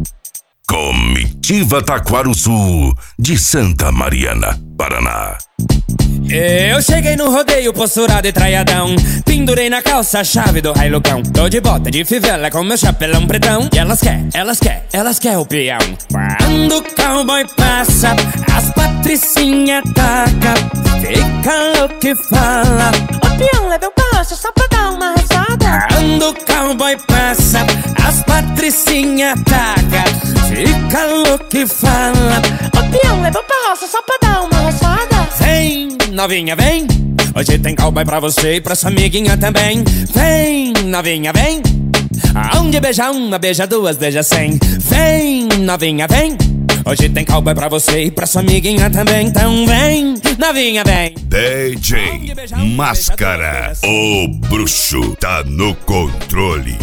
Comitiva Taquaruçu, de Santa Mariana, Paraná. Eu cheguei no rodeio posturado e traiadão, pendurei na calça a chave do railucão. Tô de bota de fivela com meu chapelão pretão. E elas quer o peão. Quando o cowboy passa, as patricinha taca, fica louco e fala: o peão leva o passo só pra dar uma rezada. Quando o cowboy passa, as patricinha taca, fica louco e fala: o peão leva o passo só pra dar uma rezada. Vem, novinha, vem, hoje tem cowboy pra você e pra sua amiguinha também. Vem, novinha, vem, aonde beija uma, beija duas, beija 100. Vem, novinha, vem, hoje tem cowboy pra você e pra sua amiguinha também. Então vem, novinha, vem. DJ Máscara, o bruxo tá no controle.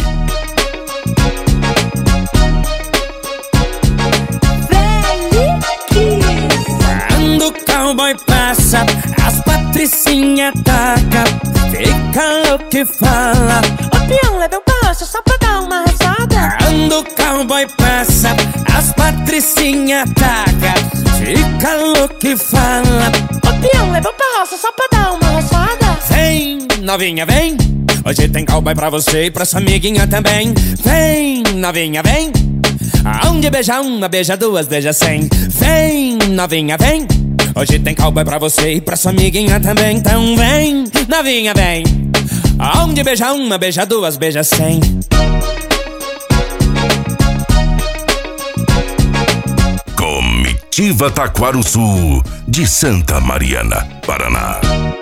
Quando o cowboy passa, as patricinha taca, fica louco e fala: o peão leva o passo só pra dar uma rezada. Quando o cowboy passa, as patricinha taca, fica louco e fala: o peão leva o passo só pra dar uma rezada. Vem, novinha, vem, hoje tem cowboy pra você e pra sua amiguinha também. Vem, novinha, vem, aonde beija uma, beija duas, beija 100. Vem, novinha, vem, hoje tem cowboy pra você e pra sua amiguinha também. Então vem, novinha, vem, aonde beija uma, beija duas, beija 100. Comitiva Taquaruçu, de Santa Mariana, Paraná.